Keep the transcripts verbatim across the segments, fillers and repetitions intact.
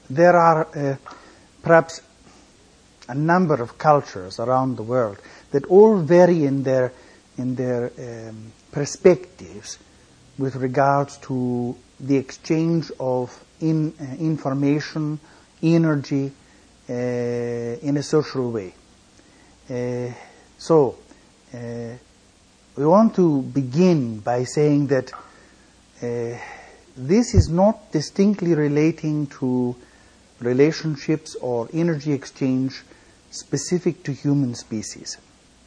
there are uh, perhaps a number of cultures around the world that all vary in their in their um, perspectives with regards to the exchange of in, uh, information, energy uh, in a social way. Uh, so, uh, we want to begin by saying that uh, this is not distinctly relating to relationships or energy exchange specific to human species.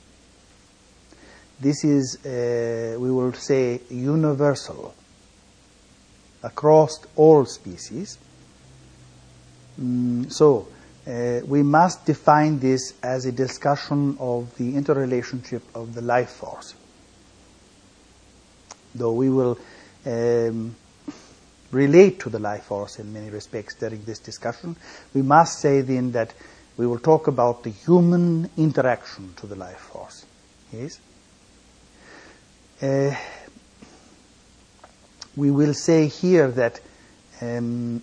This is, uh, we will say, universal across all species. Mm, so, uh, we must define this as a discussion of the interrelationship of the life force. Though we will um, relate to the life force in many respects during this discussion, we must say then that we will talk about the human interaction to the life force. Yes? Uh, we will say here that um,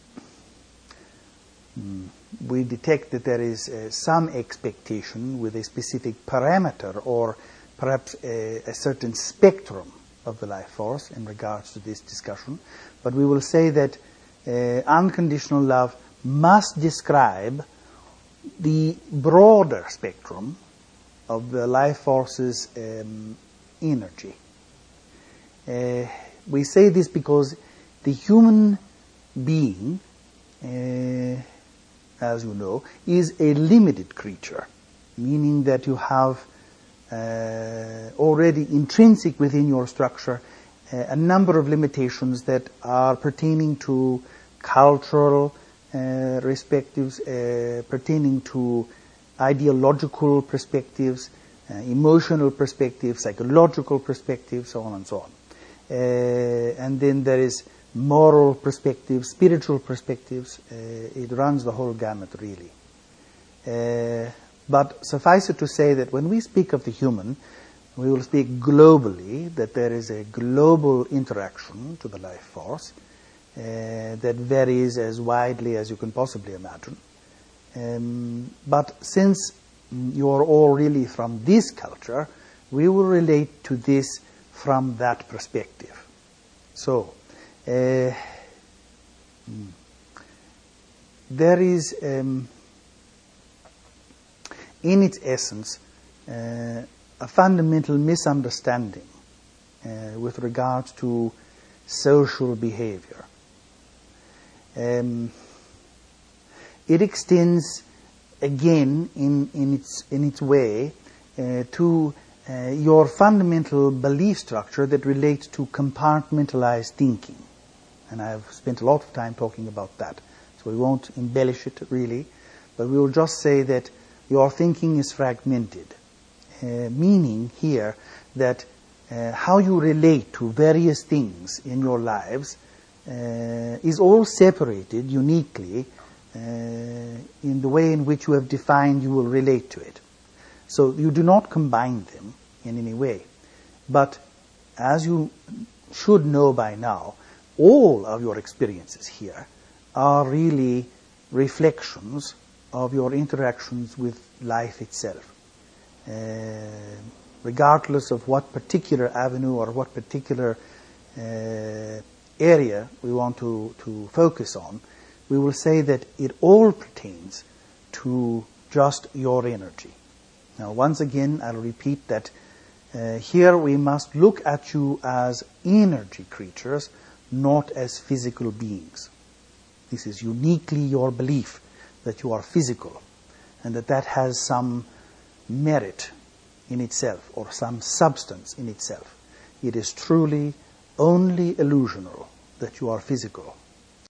we detect that there is uh, some expectation with a specific parameter or perhaps a, a certain spectrum of the life force in regards to this discussion. But we will say that uh, unconditional love must describe the broader spectrum of the life force's um, energy. Uh, we say this because the human being, uh, as you know, is a limited creature, meaning that you have uh, already intrinsic within your structure uh, a number of limitations that are pertaining to cultural uh, perspectives, uh, pertaining to ideological perspectives, uh, emotional perspectives, psychological perspectives, so on and so on. Uh, and then there is moral perspectives, spiritual perspectives. Uh, it runs the whole gamut, really. Uh, but suffice it to say that when we speak of the human, we will speak globally, that there is a global interaction to the life force uh, that varies as widely as you can possibly imagine. Um, but since you are all really from this culture, we will relate to this from that perspective. So, uh, there is, um, in its essence, uh, a fundamental misunderstanding uh, with regards to social behavior. Um, it extends again in, in its in its way uh, to uh, your fundamental belief structure that relates to compartmentalized thinking, and I've spent a lot of time talking about that, so we won't embellish it really, but we will just say that your thinking is fragmented, uh, meaning here that uh, how you relate to various things in your lives uh, is all separated uniquely uh, in the way in which you have defined you will relate to it. So you do not combine them in any way. But as you should know by now, all of your experiences here are really reflections of your interactions with life itself. Uh, regardless of what particular avenue or what particular uh, area we want to, to focus on, we will say that it all pertains to just your energy. Now, once again, I'll repeat that uh, here we must look at you as energy creatures, not as physical beings. This is uniquely your belief that you are physical and that that has some merit in itself or some substance in itself. It is truly only illusional that you are physical.